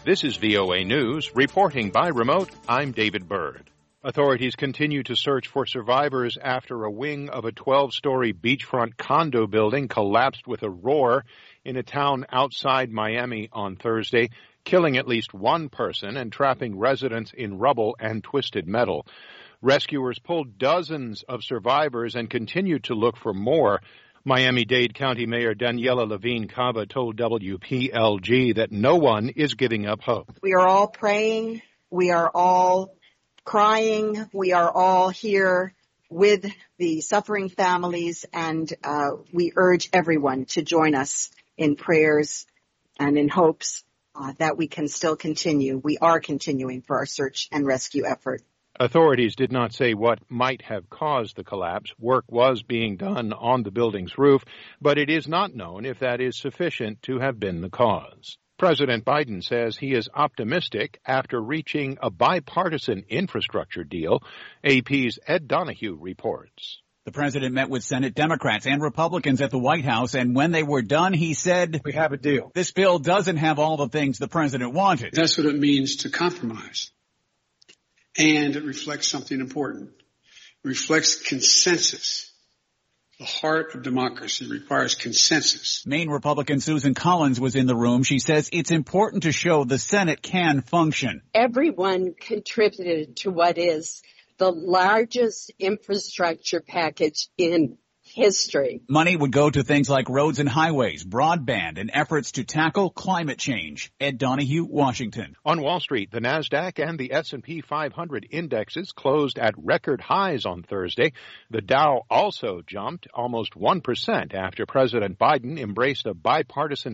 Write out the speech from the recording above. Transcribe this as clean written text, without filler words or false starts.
This is VOA News, reporting by remote. I'm David Byrd. Authorities continue to search for survivors after a wing of a 12-story beachfront condo building collapsed with a roar in a town outside Miami on Thursday, killing at least one person and trapping residents in rubble and twisted metal. Rescuers pulled dozens of survivors and continued to look for more. Miami-Dade County Mayor Daniela Levine Cava told WPLG that no one is giving up hope. We are all praying. We are all crying. We are all here with the suffering families, and we urge everyone to join us in prayers and in hopes that we can still continue. We are continuing for our search and rescue effort. Authorities did not say what might have caused the collapse. Work was being done on the building's roof, but it is not known if that is sufficient to have been the cause. President Biden says he is optimistic after reaching a bipartisan infrastructure deal. AP's Ed Donahue reports. The president met with Senate Democrats and Republicans at the White House, and when they were done, he said, "We have a deal. This bill doesn't have all the things the president wanted." That's what it means to compromise. And it reflects something important. It reflects consensus. The heart of democracy requires consensus. Maine Republican Susan Collins was in the room. She says it's important to show the Senate can function. Everyone contributed to what is the largest infrastructure package in history. Money would go to things like roads and highways, broadband, and efforts to tackle climate change. Ed Donahue, Washington. On Wall Street, the Nasdaq and the S&P 500 indexes closed at record highs on Thursday. The Dow also jumped almost 1% after President Biden embraced a bipartisan